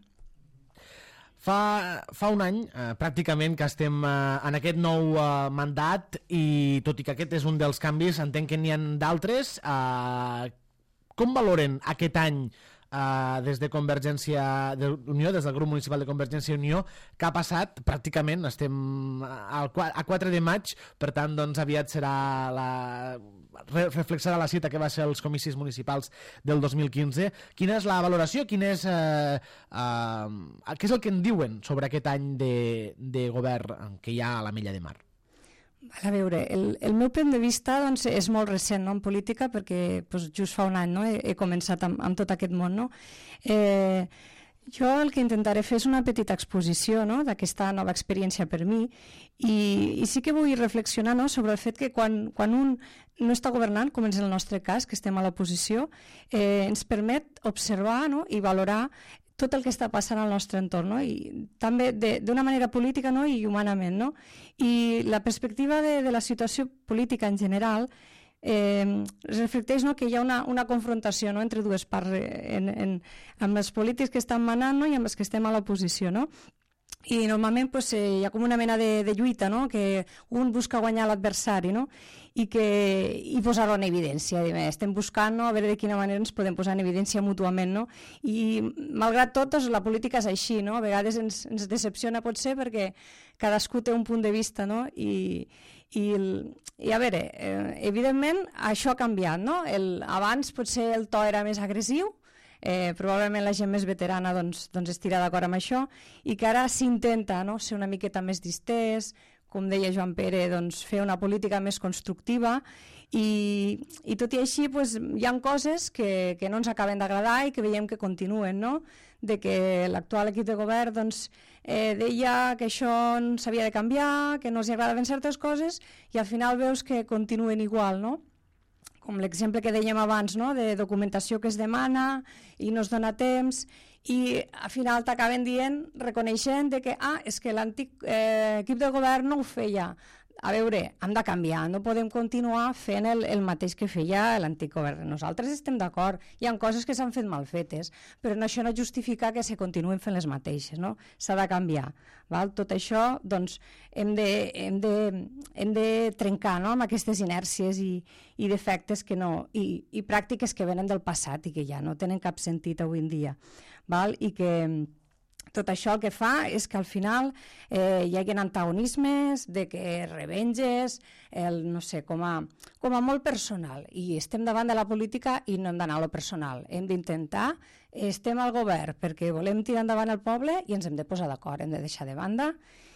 Fa, fa un any, eh, pràcticament, que estem eh, en aquest nou eh, mandat i tot i que aquest és un dels canvis, entenc que n'hi ha d'altres. Eh, com valoren aquest any Uh, des de Convergència d'Unió, des del grup municipal de Convergència i Unió, que ha passat pràcticament, estem al, a quatre de maig, per tant doncs aviat serà la, reflexarà la cita que va ser els comicis municipals del dos mil quinze. Quina és la valoració? Quin és, uh, uh, què és el que en diuen sobre aquest any de, de govern que hi ha a l'Ametlla de Mar? A veure, el, el meu punt de vista doncs, és molt recent, no?, en política, perquè doncs, just fa un any, no?, he, he començat amb, amb tot aquest món, no? Eh, jo el que intentaré fer és una petita exposició, no?, d'aquesta nova experiència per mi, i, i sí que vull reflexionar, no?, sobre el fet que quan, quan un no està governant, com és el nostre cas, que estem a l'oposició, eh, ens permet observar, no?, i valorar tot el que està passant al nostre entorn, no? I també d'una manera política, no?, i humanament, no? I la perspectiva de, de la situació política en general eh, reflecteix, no?, que hi ha una, una confrontació, no?, entre dues parts, en, en, amb els polítics que estan manant, no?, i amb els que estem a l'oposició, no? I normalment pues, eh, hi ha com una mena de, de lluita, no?, que un busca guanyar l'adversari, no?, i, que, i posar-ho en evidència. Estem buscant, no?, a veure de quina manera ens podem posar en evidència mútuament, no? I malgrat tot, doncs, la política és així, no? A vegades ens, ens decepciona potser perquè cadascú té un punt de vista, no? I, i, el, i a veure, eh, evidentment això ha canviat, no? El, abans potser el to era més agressiu, Eh, probablement la gent més veterana doncs, doncs estirà d'acord amb això, i que ara s'intenta, no?, ser una miqueta més distès, com deia Joan Pere, doncs, fer una política més constructiva, i, i tot i així pues, hi ha coses que, que no ens acaben d'agradar i que veiem que continuen, no?, de que l'actual equip de govern doncs, eh, deia que això s'havia de canviar, que no els agradaven certes coses, i al final veus que continuen igual, no?, com l'exemple que dèiem abans, no?, de documentació que es demana i no es dona temps, i al final t'acaben dient, reconeixent de que ah, és que l'antic eh, equip de govern no ho feia. A veure, hem de canviar, no podem continuar fent el, el mateix que feia l'antic govern. Nosaltres estem d'acord, hi ha coses que s'han fet mal fetes, però no, això no justifica que se continuen fent les mateixes, no? S'ha de canviar. Val? Tot això, doncs, hem de, hem de, hem de trencar, no?, amb aquestes inèrcies i, i defectes que no, i, i pràctiques que venen del passat i que ja no tenen cap sentit avui en dia. Val? I que tot això el que fa és que al final eh, hi hagi antagonismes, de que revenges, el, no sé, com a, com a molt personal. I estem davant de la política i no hem d'anar a lo personal. Hem d'intentar, estem al govern perquè volem tirar endavant el poble i ens hem de posar d'acord, hem de deixar de banda.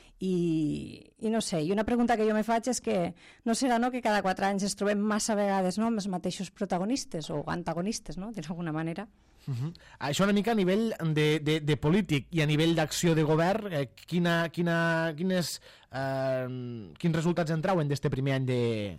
I, i no sé, i una pregunta que jo me faig és que no serà, no?, que cada quatre anys es trobem massa vegades, no?, amb els mateixos protagonistes o antagonistes, no?, d'alguna manera. Uh-huh. Això una mica a nivell de, de, de polític i a nivell d'acció de govern, eh, quina, quina, quines, eh, quins resultats en trauen d'este primer any de,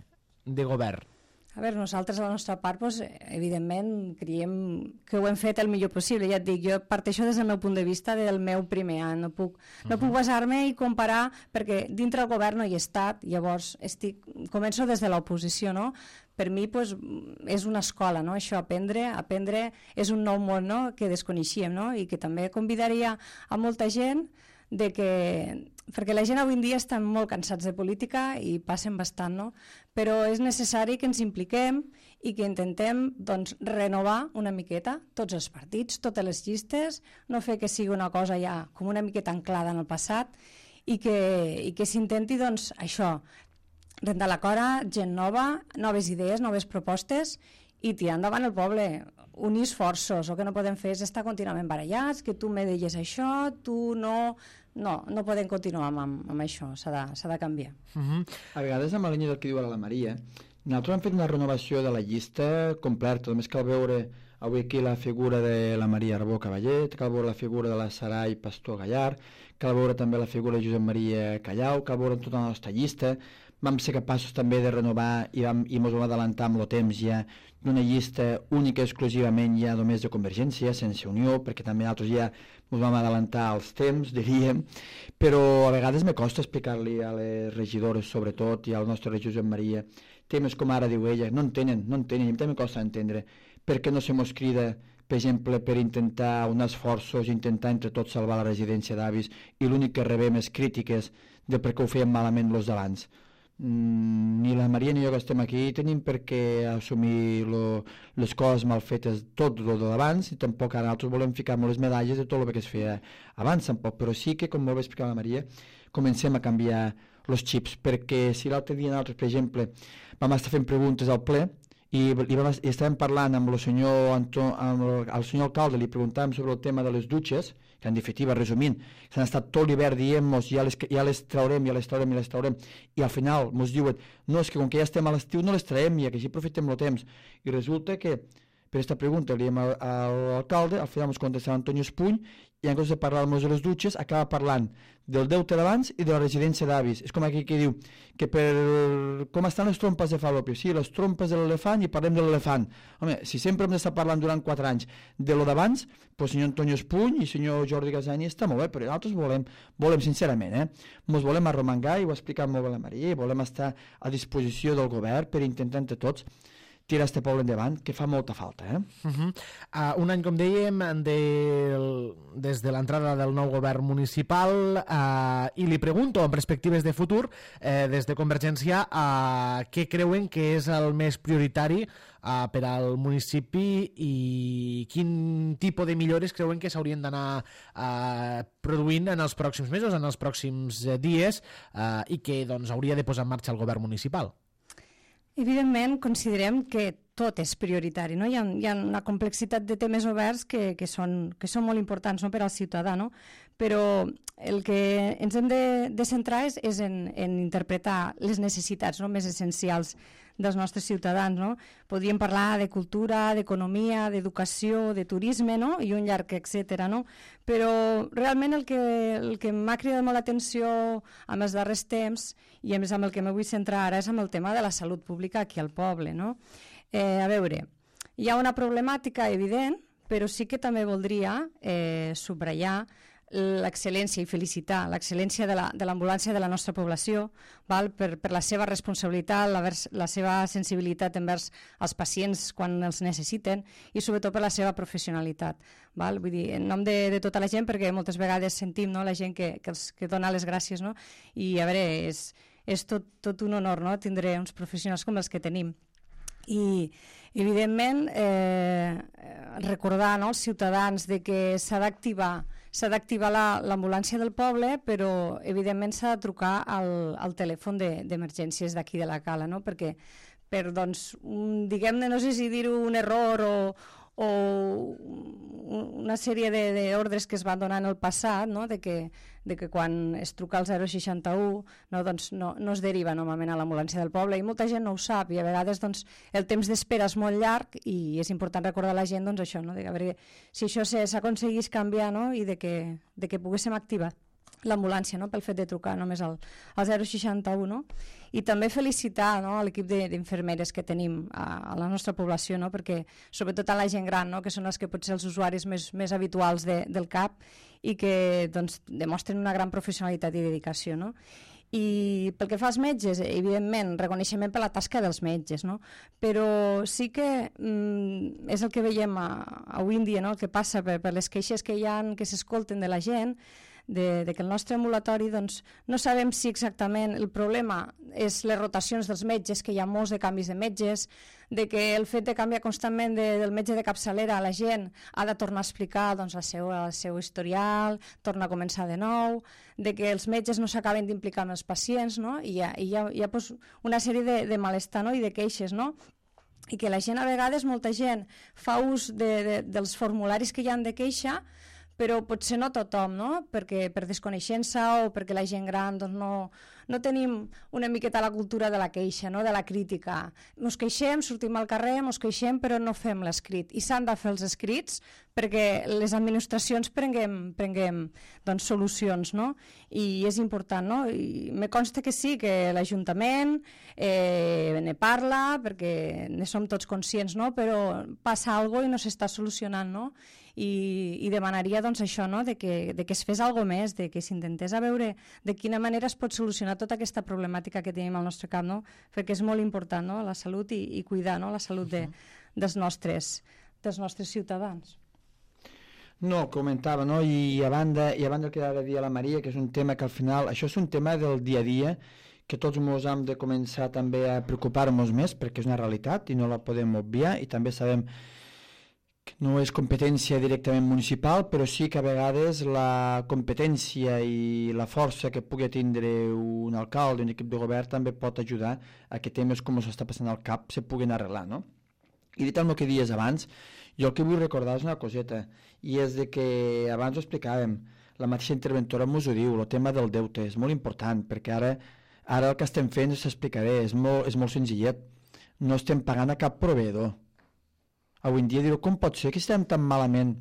de govern? A veure, nosaltres a la nostra part, doncs, evidentment, creiem que ho hem fet el millor possible. Ja et dic, jo parteixo des del meu punt de vista del meu primer any. No puc, uh-huh. no puc basar-me i comparar, perquè dintre del govern no hi he estat, llavors estic, començo des de l'oposició, no? Per mi doncs, és una escola, no? Això, aprendre, aprendre és un nou món, no?, que desconeixíem, no?, i que també convidaria a molta gent de que, perquè la gent avui en dia està molt cansats de política i passen bastant, no? Però és necessari que ens impliquem i que intentem, doncs, renovar una miqueta tots els partits, totes les llistes, no fer que sigui una cosa ja com una miqueta anclada en el passat i que, i que s'intenti, doncs, això, rentar la cora, gent nova, noves idees, noves propostes i tirar endavant el poble, unir esforços. El que no podem fer és estar contínuament barallats, que tu me deies això, tu no... No, no podem continuar amb, amb això, s'ha de, s'ha de canviar. Uh-huh. A vegades, amb la línia del que diu ara la Maria, nosaltres hem fet una renovació de la llista completa, només cal veure avui aquí la figura de la Maria Arbó Cavallet, cal veure la figura de la Sarai Pastor Gallar, cal veure també la figura de Josep Maria Callau, cal veure tota la nostra llista. Vam ser capaços també de renovar i, vam, i ens vam adelantar amb el temps ja d'una llista única exclusivament ja només de Convergència, sense Unió, perquè també nosaltres ja ens vam adelantar als temps, diríem, però a vegades me costa explicar-li a les regidores, sobretot, i al nostre regidor Josep Maria, temes com ara diu ella, no entenen, no entenen, i també me costa entendre per què no se mos crida, per exemple, per intentar unar esforços, intentar entre tots salvar la residència d'avis, i l'únic que rebem és crítiques de per què ho feien malament los d'abans. Mm, ni la Maria ni jo que estem aquí tenim per què assumir lo, les coses mal fetes tot el d'abans, i tampoc ara nosaltres volem ficar molt les medalles de tot el que es feia abans tampoc, però sí que, com molt bé explicar la Maria, comencem a canviar els xips, perquè si l'altre dia nosaltres, per exemple, vam estar fent preguntes al ple i, i, vam, i estàvem parlant amb el senyor, Anto, amb el, el senyor alcalde, li preguntàvem sobre el tema de les dutxes, que en definitiva, resumint, s'han estat tot l'hivern dient-nos ja, les, ja les traurem, ja les traurem, ja les traurem, i al final ens diuen, no, és que com que ja estem a l'estiu no les traiem ja, que així aprofitem el temps. I resulta que per aquesta pregunta li diem al, a l'alcalde, al final ens contesta Antonio Espuny, i en comptes de parlar de les dutxes, acaba parlant del deute d'abans i de la residència d'avis. És com aquí que diu que per com estan les trompes de Fallopi, sí, les trompes de l'elefant i parlem de l'elefant. Home, si sempre hem d'estar parlant durant quatre anys de lo d'abans, doncs senyor Antonio Espuny i senyor Jordi Gasani està molt bé, però nosaltres volem, volem sincerament, eh? Ens volem arromangar, i ho ha explicat molt bé la Maria, i volem estar a disposició del govern per intentar entre tots tirar este poble endavant, que fa molta falta. Eh? Uh -huh. uh, un any, com dèiem, del, des de l'entrada del nou govern municipal, uh, i li pregunto, en perspectives de futur, uh, des de Convergència, uh, què creuen que és el més prioritari uh, per al municipi i quin tipus de millores creuen que s'haurien d'anar uh, produint en els pròxims mesos, en els pròxims uh, dies, uh, i que doncs, hauria de posar en marxa el govern municipal? Evidentment, considerem que tot és prioritari, no? Hi ha, hi ha una complexitat de temes oberts que, que, són, que són molt importants, no?, per al ciutadà, no? Però el que ens hem de, de centrar és, és en, en interpretar les necessitats, no?, més essencials dels nostres ciutadans, no? Podríem parlar de cultura, d'economia, d'educació, de turisme, no?, i un llarg etcètera, no? Però realment el que, el que m'ha cridat molt l'atenció en els darrers temps, i a més amb el que me vull centrar ara, és amb el tema de la salut pública aquí al poble, no? Eh, a veure, hi ha una problemàtica evident, però sí que també voldria eh, subratllar l'excel·lència i felicitar l'excel·lència de l'ambulància de la nostra població, val? Per, per la seva responsabilitat, la, vers, la seva sensibilitat envers els pacients quan els necessiten i sobretot per la seva professionalitat. Val? Vull dir, en nom de, de tota la gent, perquè moltes vegades sentim, no?, la gent que, que, els, que dona les gràcies, no? I a veure, és, és tot, tot un honor, no?, tindre uns professionals com els que tenim. I evidentment eh, recordar, no?, als ciutadans de que s'ha d'activar s'ha d'activar l'ambulància del poble, però evidentment s'ha de trucar al, al telèfon d'emergències d'aquí de la Cala, no?, perquè per, doncs, diguem-ne, no sé si dir-ho un error o, o una sèrie d'ordres que es van donar en el passat, no?, de que, de que quan es truca al zero seixanta-u no, doncs no, no es deriva normalment a l'ambulància del poble, i molta gent no ho sap, i a vegades doncs, el temps d'espera és molt llarg i és important recordar a la gent doncs, això, no?, de que, a veure, si això s'aconseguís canviar, no?, i de que, de que poguéssim activar l'ambulància, no?, pel fet de trucar només al, al zero seixanta-u, no? I també felicitar, no?, a l'equip d'infermeres que tenim a, a la nostra població, no?, perquè sobretot a la gent gran, no?, que són els que potser els usuaris més, més habituals de, del C A P i que doncs, demostren una gran professionalitat i dedicació, no? I pel que fa als metges, evidentment, reconeixement per la tasca dels metges, no? Però sí que mm, és el que veiem a, avui en dia, no?, el que passa per, per les queixes que hi ha, que s'escolten de la gent, de, de que el nostre ambulatori doncs, no sabem si exactament el problema és les rotacions dels metges, que hi ha molts de canvis de metges, de que el fet de canviar constantment de, del metge de capçalera a la gent ha de tornar a explicar doncs, la seu, el seu historial, torna a començar de nou, de que els metges no s'acaben d'implicar amb els pacients, no? I hi ha, hi ha, hi ha pues, una sèrie de, de malestar, no?, i de queixes, no? I que la gent a vegades, molta gent, fa ús de, de, dels formularis que hi han de queixa, però potser no tothom, no?, perquè per desconeixença o perquè la gent gran doncs, no, no tenim una miqueta la cultura de la queixa, no?, de la crítica. Ens queixem, sortim al carrer, ens queixem, però no fem l'escrit. I s'han de fer els escrits perquè les administracions prenguem, prenguem doncs, solucions, no? I és important, no? I me consta que sí, que l'Ajuntament eh, ne parla, perquè ne som tots conscients, no?, però passa alguna cosa i no s'està solucionant, no? I, i demanaria doncs això, no?, de que, de que es fes alguna més, de que s'intentés a veure de quina manera es pot solucionar tota aquesta problemàtica que tenim al nostre cap, no?, perquè és molt important, no?, la salut i, i cuidar, no?, la salut de, dels, nostres, dels nostres ciutadans. No, comentava, no?, i a banda, i a banda el que ara dia la Maria, que és un tema que al final, això és un tema del dia a dia, que tots ens hem de començar també a preocupar-nos més, perquè és una realitat i no la podem obviar, i també sabem no és competència directament municipal, però sí que a vegades la competència i la força que pugui tindre un alcalde, un equip de govern, també pot ajudar a que temes com s'està passant al cap se puguin arreglar, no? I dit el que dies abans, jo el que vull recordar és una coseta, i és de que abans ho explicàvem, la mateixa interventora ens ho diu, el tema del deute és molt important, perquè ara, ara el que estem fent s'explicaré, és molt, és molt senzillet. No estem pagant a cap proveïdor. Avui en dia direu, com pot ser que estem tan malament?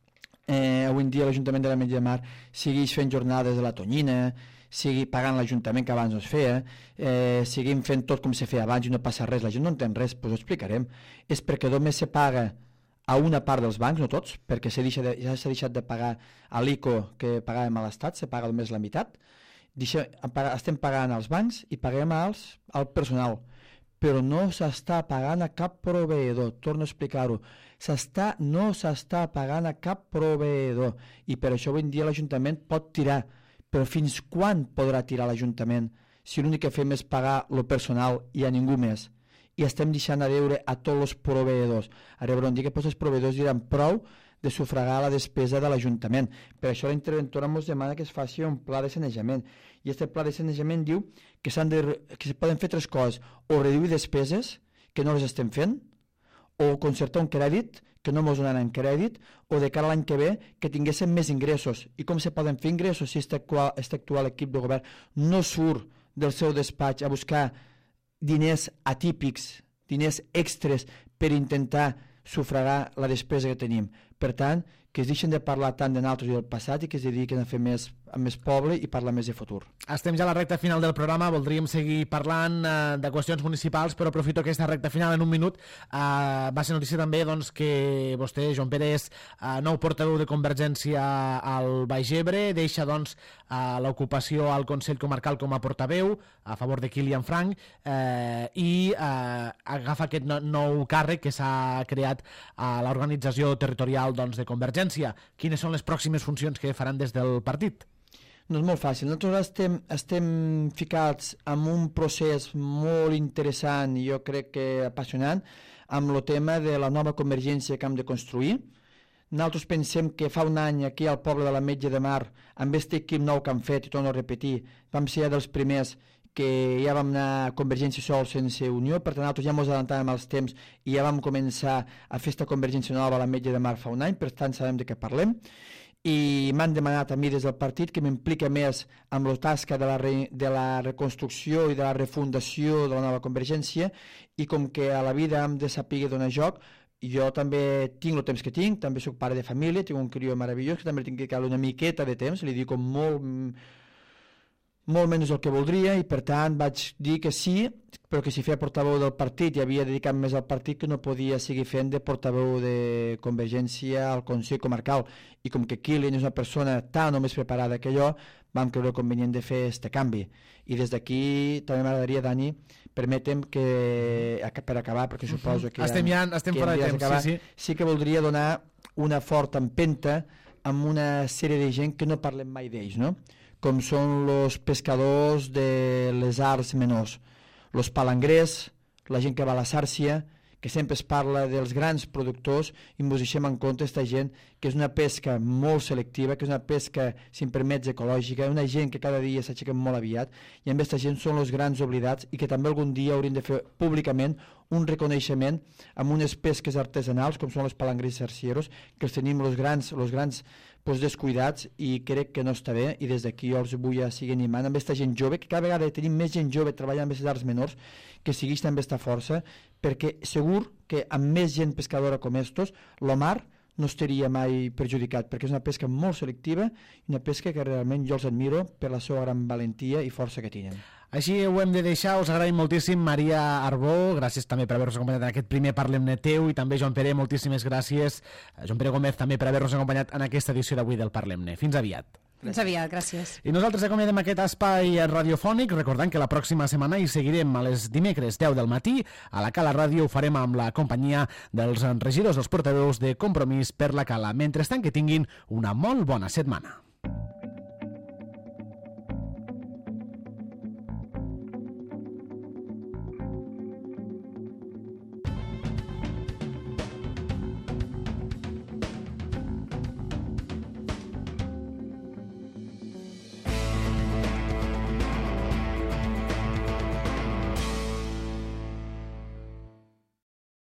Eh, avui en dia l'Ajuntament de l'Ametlla de Mar segueix fent jornades de la tonyina, sigui pagant l'Ajuntament que abans no es feia, eh, seguim fent tot com se feia abans i no passa res, la gent no entén res, doncs ho explicarem. És perquè només se paga a una part dels bancs, no tots, perquè deixa de, ja s'ha deixat de pagar a l'I C O que pagàvem a l'Estat, se paga només la meitat. Deixa, estem pagant als bancs i paguem als, al personal, però no s'està pagant a cap proveïdor, torno a explicar-ho, s'està, no s'està pagant a cap proveïdor, i per això avui en dia l'Ajuntament pot tirar, però fins quan podrà tirar l'Ajuntament si l'únic que fem és pagar el personal i a ningú més? I estem deixant a veure a tots els proveïdors. Ara veurem dir que els proveïdors diran prou de sufragar la despesa de l'Ajuntament. Per això la interventora ens demana que es faci un pla de sanejament. I aquest pla de sanejament diu que, de, que se poden fer tres coses. O reduir despeses, que no les estem fent, o concertar un crèdit, que no ens donaran crèdit, o de cara a l'any que ve que tinguéssim més ingressos. I com se poden fer ingressos si aquest actual, aquest actual equip de govern no surt del seu despatx a buscar diners atípics, diners extres per intentar sufragar la despesa que tenim. Per tant, que es deixen de parlar tant de nosaltres i del passat i que es dediquen a fer més, a més poble i parlar més de futur. Estem ja a la recta final del programa, voldríem seguir parlant eh, de qüestions municipals, però aprofito aquesta recta final en un minut. Eh, va ser notícia també doncs, que vostè, Joan Pere, és eh, nou portaveu de Convergència al Baix Ebre, deixa doncs, eh, l'ocupació al Consell Comarcal com a portaveu a favor de Kilian Frank eh, i eh, agafa aquest no, nou càrrec que s'ha creat a l'organització territorial doncs, de Convergència. Quines són les pròximes funcions que faran des del partit? No és molt fàcil. Nosaltres estem, estem ficats en un procés molt interessant i jo crec que apassionant amb el tema de la nova Convergència que hem de construir. Nosaltres pensem que fa un any aquí al poble de l'Ametlla de Mar, amb aquest equip nou que hem fet, i torno a repetir, vam ser dels primers que ja vam anar a Convergència sol sense unió, per tant nosaltres ja ens adelantàvem els temps i ja vam començar a fer aquesta Convergència nova a l'Ametlla de Mar fa un any, per tant sabem de què parlem. I m'han demanat a mi des del partit que m'implica més amb la tasca de la, re, de la reconstrucció i de la refundació de la nova Convergència, i com que a la vida hem de saber donar joc, jo també tinc el temps que tinc, també soc pare de família, tinc un crió meravellós que també tinc que cal una miqueta de temps, li dic molt, molt menys el que voldria, i per tant vaig dir que sí, però que si feia portaveu del partit i havia dedicat més al partit, que no podia seguir fent de portaveu de Convergència al Consell Comarcal. I com que Kilian és una persona tan o més preparada que jo, vam creure convenient de fer aquest canvi. I des d'aquí també m'agradaria, Dani, permetem que, per acabar, perquè suposo que... Estem ja, estem fora de temps, acabar, sí, sí. Sí que voldria donar una forta empenta amb una sèrie de gent que no parlem mai d'ells, no? Com són els pescadors de les arts menors, els palangrers, la gent que va a la Sàrcia, que sempre es parla dels grans productors, i ens deixem en compte aquesta gent que és una pesca molt selectiva, que és una pesca, si em permets, ecològica, una gent que cada dia s'aixeca molt aviat, i amb aquesta gent són els grans oblidats i que també algun dia haurien de fer públicament un reconeixement amb unes pesques artesanals com són els palangrers sarcieros, que els tenim els grans, els grans pues, descuidats, i crec que no està bé, i des d'aquí jo els vull seguir animant amb aquesta gent jove, que cada vegada tenim més gent jove treballant amb aquestes arts menors, que segueix també aquesta força, perquè segur que amb més gent pescadora com estos, la mar no estaria mai perjudicat, perquè és una pesca molt selectiva i una pesca que realment jo els admiro per la seva gran valentia i força que tenen. Així ho hem de deixar, us agraïm moltíssim. Maria Arbó, gràcies també per haver-nos acompanyat en aquest primer Parlem-ne teu, i també Joan Pere, moltíssimes gràcies. Joan Pere Gómez també per haver-nos acompanyat en aquesta edició d'avui del Parlem-ne. Fins aviat. Fins aviat, gràcies. I nosaltres acomiadem aquest espai radiofònic, recordant que la pròxima setmana hi seguirem a les dimecres deu del matí. A la Cala Ràdio ho farem amb la companyia dels regidors, els portaveus de Compromís per la Cala. Mentrestant, que tinguin una molt bona setmana.